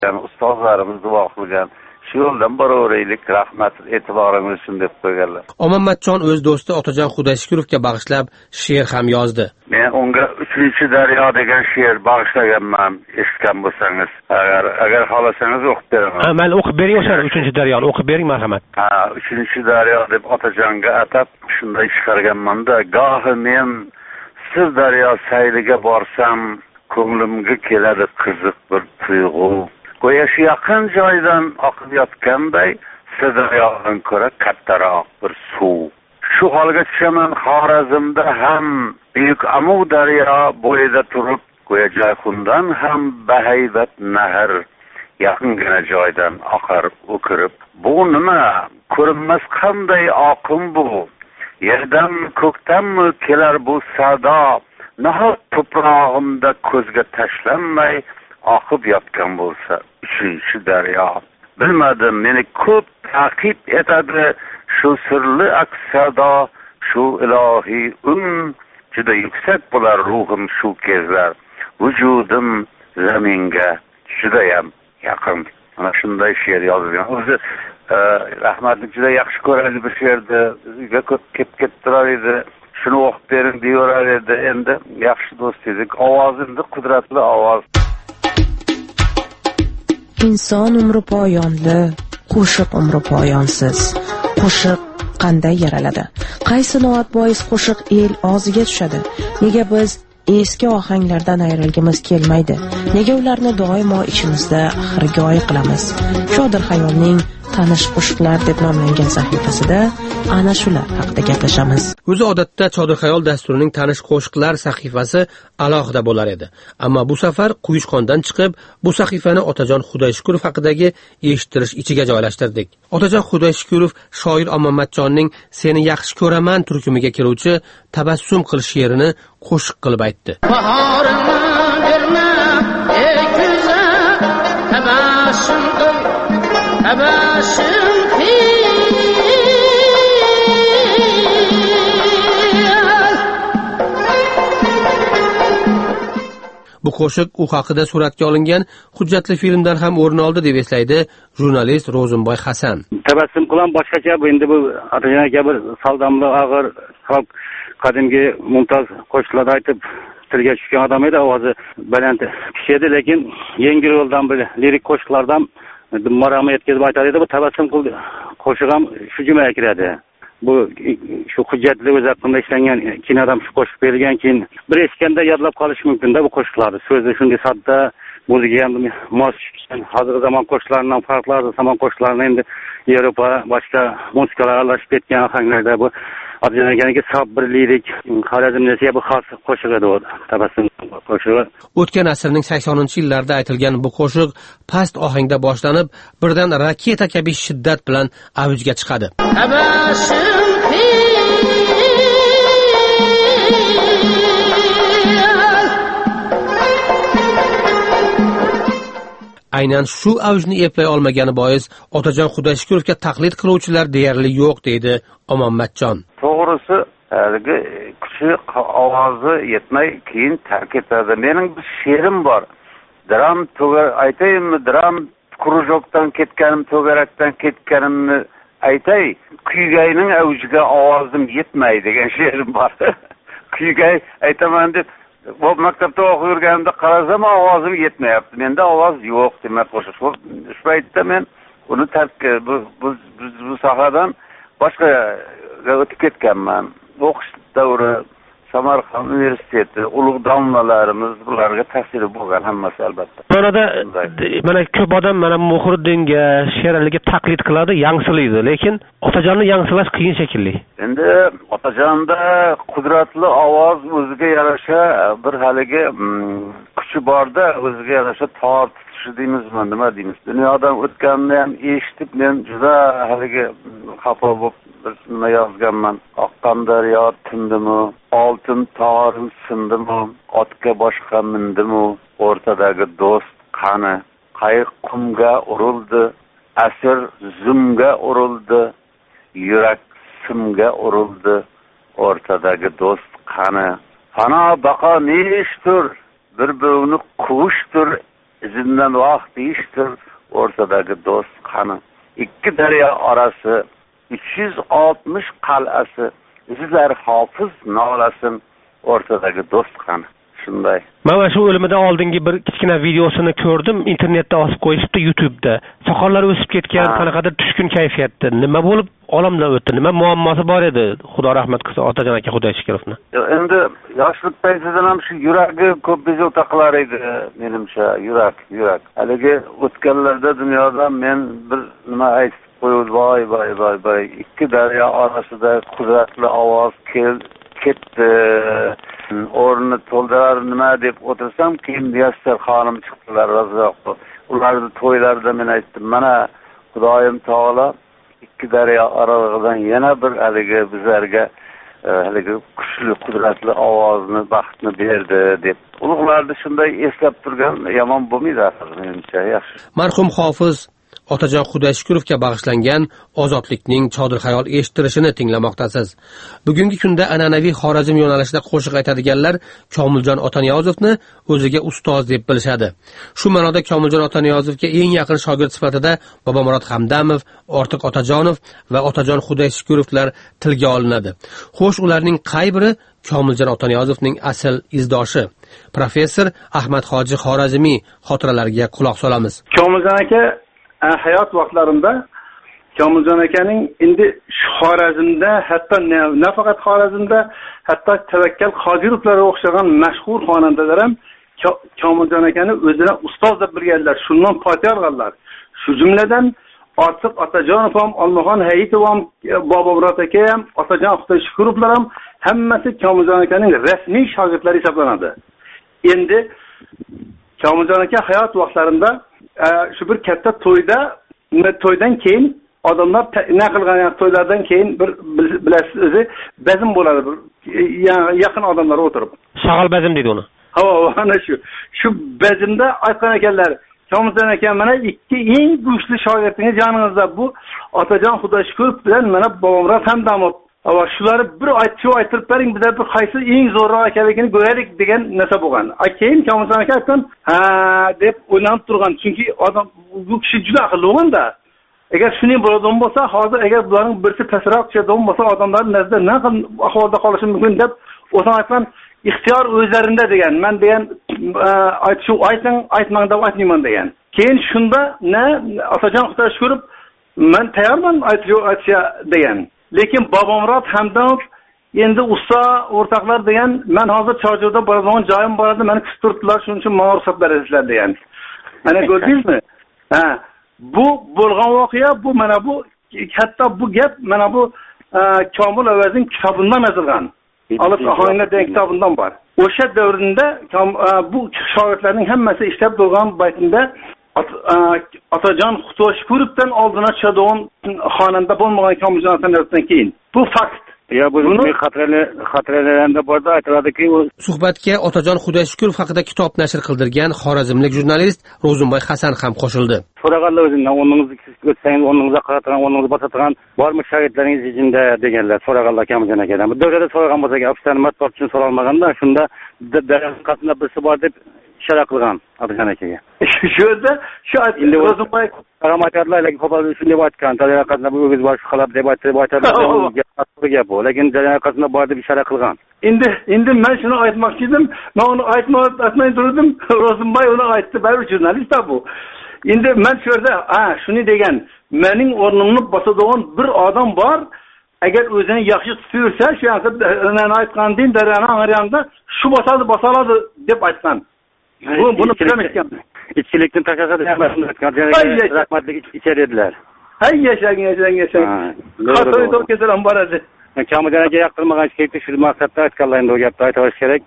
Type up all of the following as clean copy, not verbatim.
Yani ustozlarimiz duo qilgan. Shu yo'ldan boraveraylik, rahmat, e'tiboringiz uchun deb qo'yganlar. Omonmatjon o'z do'sti Otajon Xudoyshukurovga bag'ishlab she'r ham yozdi. Men unga 3-daryo degan she'r bag'ishlaganman, eshitgan bo'lsangiz. Agar xohlasangiz o'qib beraman. Mayli, o'qib bering o'sha 3-daryoni, o'qib bering marhamat. 3-daryo deb Otajonga atab shunday chiqarganman-da, gohi men Sirdaryo sayliga borsam, ko'nglimga keladi qiziq bir tuyg'u. Go'yo shu yaqin joydan oqib yotganday Sirdaryodan ko'ra kattaroq bir suv. Shu holga tushaman Xorazmda ham Buyuk Amur daryo bo'yida turib, go'yo Jayxundan ham bahaybat nahr yaqingina joydan oqar o'kirib. Bu nima? Ko'rinmas qanday oqim bu? Yerdan ko'kdanmi kelar bu sado? Nahot to'prog'imda ko'zga tashlanmay oqib yotgan bo'lsa 3-daryo. Bilmadim, meni ko'p ta'qib etadi shu sirli aks-sado, shu ilohiy juda yuksak bo'lar ruhim shu kezlar. Vujudim zaminga judayam yaqin. Mana shunday she'r yozgan. O'zi rahmatli juda yaxshi ko'radi bu she'rni. Uyga ko'p kelib turar edi. Shuni o'qib bering deyorar edi. Endi yaxshi do'st edik. Ovozimda qudratli ovoz. Inson umri poyonli, qo'shiq umri poyonsiz. Qo'shiq qanday yaraladi? Qaysi noat bois qo'shiq el og'ziga tushadi? Nega biz eski ohanglardan ayrilgimiz kelmaydi? Nega ularni doimo ichimizda xirgoyi qilamiz? Shodir Xayolning Tanish qo'shiqlar deb nomlangan sahifasida ana shular haqida gaplashamiz. O'zi odatda Chodir Xayol dasturining Tanish qo'shiqlar sahifasi alohida bo'lar edi. Ammo bu safar Quyushqondan chiqib, bu sahifani Otajon Xudoyshukurov haqidagi eshittirish ichiga joylashtirdik. Otajon Xudoyshukurov shoir Omonmatjonning Seni yaxshi ko'raman turkumiga kiruvchi Tabassum qil she'rini qo'shiq qilib aytdi. Bahorimni berma, ey kuzat, tabassum qil, tabassum qil. Bu qo'shiq u haqida suratga olingan hujjatli filmdan ham o'rin oldi deb eslaydi jurnalist Ro'zimboy Hasan. Tabassum qilan boshqacha bu endi bu Otajon aka bir saldamli og'ir xalq qadimgi mumtoz qo'shiqlarni aytib tilga tushgan odam edi, ovozi baland kishi edi, lekin yengil yo'ldan bir lirik qo'shiqlardan marama yetkazib aytar edi. Bu tabassum qil qo'shiq ham shu jumlaga kiradi. Bu shu hujjatli o'z haqqında ishlangan kinodan shu qo'shiq berilgan, keyin bir eshitganda yodlab qolish mumkin-da bu qo'shiqlarni. So'zi shunday sodda, o'ziga ham mos tushgan hozirgi zamon qo'shiqlaridan farqli zamon qo'shiqlarini endi Yevropa boshqa muzikalar aralashib ketgan ohanglarda bu Otajon akaning sof bir lirik Xorazmnasiga bu xos qo'shiq edi, tabassum qo'shig'i. O'tgan asrning 80-yillarda aytilgan bu qo'shiq past ohangda boshlanib, birdan raketa kabi shiddat bilan avjga chiqadi. Tabassum aynan shu avjni eplay olmagani bois Otajon Xudoyshukurovga taqlid qiluvchilar deyarli yo'q deydi Omonmatjon. To'g'risi, haligi kuchi ovozi yetmay keyin tark etadi. Mening bir she'rim bor. Dram to'gar aytaymi, dram krujokdan ketganim, to'garakdan ketganimni aytay, kuygayning avjiga ovozim yetmay degan she'rim bor. Kuygay aytaman deb bu maktabda o'qib yurganimda qarasam ovozim yetmayapti. Menda ovoz yo'q demak qo'shiq. Shu paytda men uni tark bu sohadan boshqaga o'tib ketganman. O'qish davri Samarqand universiteti, ulug' domlalarimiz bularga ta'siri bo'lgan hammasi albatta. Burada mana ko'p odam mana Muhriddinga, Sheraliga taqlid qiladi, yangilaydi, lekin Otajonni yangilash qiyin shekilli. Endi Otajonda qudratli ovoz o'ziga yarasha bir haligi kuchi borda, o'ziga yarasha tortishi deymizmi, nima deymiz? Dunyodan o'tganini ham eshitib men juda haligi xafa bo'lib bir nima yozganman. Oqqan daryo tindimi, oltin torim sindimi, otga boshqa mindimi, o'rtadagi do'st qani, qayiq qumga urildi, asr zumga urildi, yurak simga urildi, o'rtadagi do'st qani, fano baqo neshtur, bir buvni quvishtur, izinden vaqt deyishdir o'rtadagi do'st qani. İki daryo orasi 360 qal'asi, izlar hofiz nolasin o'rtadagi do'st qani. Shunday. Mana shu o'limidan oldingi bir kichkina videosini ko'rdim, internetda osib qo'yishibdi YouTube'da. Soqollari o'sib ketgan, qanaqadir tushkun kayfiyatda. Nima bo'lib olamdan o'tdi? Nima muammosi bor edi? Xudo rahmat qilsin Otajon aka Xudoyshikirovni. Endi yoshlik paytidan ham shu yuragi ko'p bezovta qilar edi, menimcha, yurak. Haligi o'tganlarda dunyoda men bir nima aytib qo'ydim, voy. Ikki daryo orasida qudratli ovoz ketdi. O'rni to'ldirar nima deb o'tirsam, keyin Muyassar xonim chiqdilar, razzoq. Ularni to'ylarida men aytdim, mana Xudoyim taolo ikki daryo oralig'idan yana bir haligi bizlarga haligi kuchli qudratli ovozni, baxtni berdi deb. Ulug'larni shunday eslab turgan yomon bo'lmaydi menimcha, yaxshi. Marhum hofiz Otajon Xudoyshikirovga bag'ishlangan Ozodlikning chodir xayol eshittirishini tinglamoqdasiz. Bugungi kunda an'anaviy Xorazm yo'nalishida qo'shiq aytadiganlar Komiljon Otaniyozovni o'ziga ustoz deb bilishadi. Shu ma'noda Komiljon Otaniyozovga eng yaqin shogird sifatida Bobomurod Hamdamov, Ortiq Otajonov va Otajon Xudoyshikirovlar tilga olinadi. Xo'sh, ularning qay biri Komiljon Otaniyozovning asl izdoshi? Professor Ahmad Hoji Xorazmiy xotiralariga quloq solamiz. Komiljon aka hayot vaqtlarimda Komiljon akaning endi Xorazmda, hatto nafaqat Xorazmda, hatto Tavakkal Qodirovlarga o'xshagan mashhur xonandalar ham Komiljon akani o'zini ustoz deb bilganlar, shundan fotiha olganlar. Shu jumladan Ortiq Otajonov ham, Olmaxon Hayitov ham, Bobomurod aka ham, Otajon Xudoyshikirovlar ham hammasi Komiljon akaning rasmiy shogirdlari hisoblanadi. Endi Komiljon aka hayot vaqtlarida shu bir katta to'ydan keyin odamlar nima qilgan to'ylardan keyin bir bilasiz o'zi bazm bo'ladi, bir yaqin odamlar o'tirib. Shag'al bazm deydi uni. Ha, ana shu bazmda aytgan ekanlar, Komiljon aka mana ikki eng kuchli shogirdingiz yoningizda, bu Otajon Xudoyshikirov bilan mana Bobomurod Hamdamov. Ama shularni bir aytib bering, bizda bir qaysi eng zo'rroq ekanligini ko'raylik degan narsa bo'lgan. Keyin Komiljon aka aytgan, ha deb o'ylanib turgan, chunki odam bu kishi juda aqlli bo'lganda. Agar shuning bo'ladigan bo'lsa, hozir agar bularning birisi pastroq tushadigan bo'lsa, odamlar nazarda nima ahvolda qolishi mumkin deb o'zim aytgan, ixtiyor o'zlarida degan. Men degan aytmang deb aytmayman degan. Keyin shunda Otajon Xudoyshikirov men tayyorman aytishga degan. Lekin Bobomurod Hamdamov endi usta o'rtoqlar degan, men hozir Chorjo'da boradigan joyim bor edi, meni kutib turibdilar, shuning uchun menga ruxsat berasizlar degan. Mana ko'rdingizmi? Bu bo'lgan voqea, bu mana bu hatto bu gap mana bu Komil Avazning kitobidan yozilgan. Alif Ahoyinlar degan kitobidan bor. O'sha davrda bu shogirdlarning hammasi ishlab bo'lgan baytida Otajon Xudoyshikirovdan oldina tushadigan xonanda bo'lmagan Komiljon Otaniyozovdan keyin. Bu fakt. Ya bu xotiralarida borda aytiladiki, suhbatga Otajon Xudoyshikirov haqida kitob nashr qildirgan xorazmlik jurnalist Ro'zimboy Hasan ham qo'shildi. So'raganlar o'zingizdan o'rningizni o'tsangiz, o'rningizga qaratan, o'rningizni bosadigan bormi shogirdlaringiz ichida deganlar, so'raganlar Komiljon akadan. Bu davrada so'ragan bo'lsa, ofisdan matbuot uchun so'ralmaganda, shunda daryoqasida birisi bor deb ishora qilgan Otajon akaga. Shu yerda endi Ro'zimboy Qaramatlarga qo'pol shunday aytgan, daryoqasida bu o'giz bor xalab deb aytadi gap bu, lekin daryoqasida bor deb ishora qilgan. Endi men shuni aytmoqchi edim, men uni aytmay turdim, Ro'zimboy uni aytdi, bari jurnalist bu. Endi men shu yerda shuni degan, mening o'rnimni bosadigan bir odam bor, agar o'zini yaxshi tutsa, shu yerda aytgan din daryoning ariyanda shu bosaladi deb aytgan. Bunu bilemezken. İçkilikten taşasa rahmatli içeriydiler. Hay yaşayın. Katayı da keselim baradı. Komiljon aka yoqtirmagan ishga shu maqsadda aytganlaringda o gapni aytish kerak.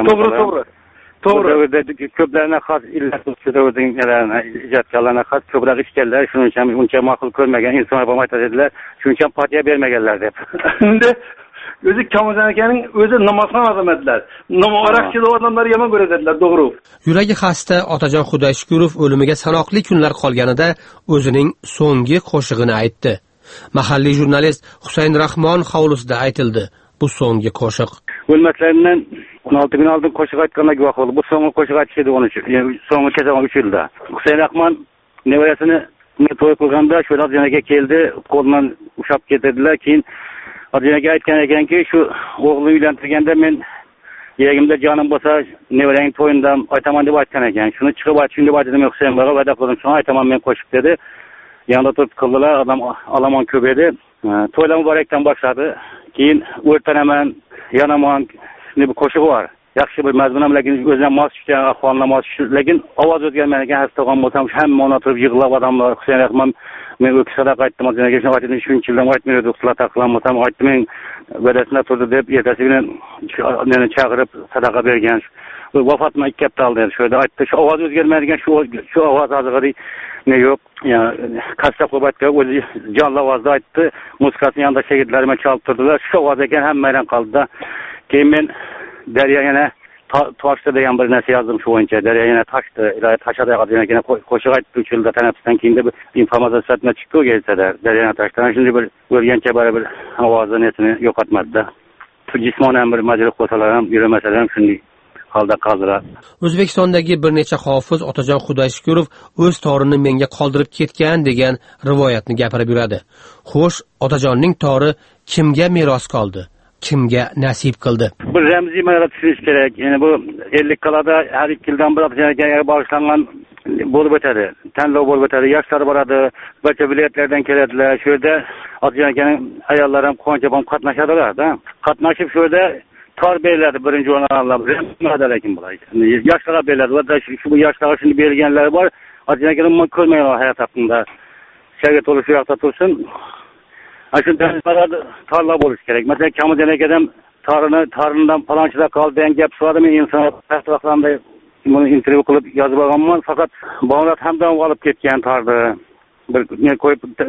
To'g'ri. Ko'plarına xos illat ustida o'zinglarni ijodkorlarga xos ko'proq ishganlar, shuning uchun uncha ma'qul ko'rmagan inson ham aytadilar, shuning uchun partiya bermaganlar deb. Endi o'zi Komiljon akaning o'zi namozxon odam edilar. Namoqchi odamlar yomon ko'radilar, to'g'ri. Yuragi xasta Otajon Xudoyshikirov o'limiga sanoqli kunlar qolganida o'zining so'nggi qo'shig'ini aytdi. Mahalliy jurnalist Husayn Rahmon hovlisida aytildi bu so'nggi qo'shiq. Ölmetlerinden 16 gün aldım koşuk aytkanına güvah oldu. Bu soňky koşuk aytşydy onu. Soňky kesäň 3 ýylda. Husayn Akman neveresini toy kılganda şöyle Adyana'ya geldi. Kolundan uşap getirdiler. Keyin Adyana'ya aytkan ekenki şu oğlunu uylantirgende men yeğimde canım bolsa nevereň toyunda aytaman dep aytkan eken. Şunu çıkıp aytşyn dep aytdym Husayn baga wada kıldym. Şoňa aytaman men koşup dedi. Yanında tutup kıldılar. Adam alaman köbedi. Toylama barekten başladı. Keyin örtten hemen yanaman ne bir koşuğu var. Yaxşı bir mezmunam lakin özüne mas düşen ahvalına mas düşen. Lakin avaz özgelmeniken hastagan bolsam hem ona oturup yığılap adamlar. Husayn Akman men öksüre qaytdım. Adına geçen qaytdım. 3 ýyldan qaytmıyordu. Uksula takılanmasam qaytdım. Men bedesine turdu dep ertesi günü neni çağırıp sadaka bergen. Wafatyma 2 hepde aldı. Şöyle aytdı. Şu avaz özgelmeniken şu avaz azıgıry ne yok. Ya kasap obatka özü canlı avazda aytdı. Muskasının yanında şehitlerime çalıp durdular. Şu avaz eken hem meyran kaldı da. Keyin men Derya yine taştı degan bir narsa yazdım şu boyunca. Derya yine taştı. İlahi taşa da yine koşuğa aytdı 3 ýylda teneffüsten keyin de bir informasiýa satına çıktı gelse de. Derya yine taştan şimdi bir görgençe bara bir awazın etini ýokatmady da. Cismonan bir majlis bolsalar hem ýüremesler hem şundi halda kaldılar. O'zbekistondagi bir necha hofiz Otajon Xudoyshukurov o'z torini menga qoldirib ketgan degan rivoyatni gapirib yuradi. Xo'sh, Otajonning tori kimga meros qoldi? Kimga nasib qildi? Bu ramziy ma'noda tushunish kerak. Yani bu 50 kalada her 2 yıldan bir Otajonga bağışlangan bolup ötedi. Tanlov bolup ötedi. Yaşları barady. Başka vilayetlerden kelediler. Şöyle Otajon'un ayallarım konçabam katnaşadılar da. Katnaşıp şöyle tar belirledi birinci olan Allah. Ramziy lakin bular. Yaşlara belirledi. Ve da şu bu yaşlara şimdi belirgenler var. Otajon'un görmeyen hayat hakkında. Şerget oluşu yakta tursun. Aşırı tarla buluş gerek. Mesela Kamil Deneke'den tarından falançıda kaldı diyen gap suadı mı insana tahtalarında bunu interview kılıp yazıp alınmaz. Fakat bağlat hemden alıp ketken tardı. Bir ne koyup